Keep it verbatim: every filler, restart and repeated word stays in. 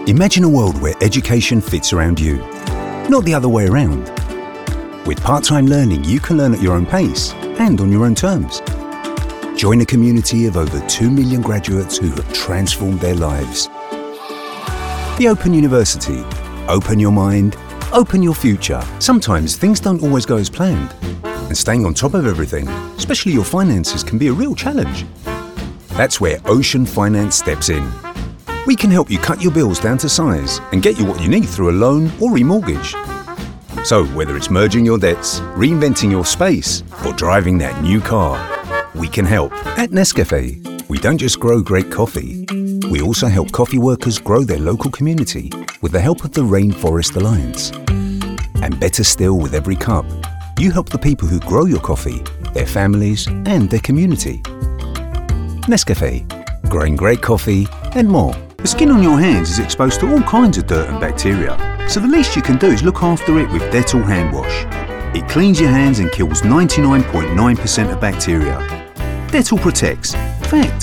Imagine a world where education fits around you, not the other way around. With part-time learning, you can learn at your own pace and on your own terms. Join a community of over two million graduates who have transformed their lives. The Open University. Open your mind, open your future. Sometimes things don't always go as planned, and staying on top of everything, especially your finances, can be a real challenge. That's where Ocean Finance steps in. We can help you cut your bills down to size and get you what you need through a loan or remortgage. So whether it's merging your debts, reinventing your space, or driving that new car, we can help. At Nescafé, we don't just grow great coffee. We also help coffee workers grow their local community with the help of the Rainforest Alliance. And better still, with every cup, you help the people who grow your coffee, their families, and their community. Nescafé, growing great coffee and more. The skin on your hands is exposed to all kinds of dirt and bacteria, so the least you can do is look after it with Dettol hand wash. It cleans your hands and kills ninety-nine point nine percent of bacteria. Dettol protects. Fact.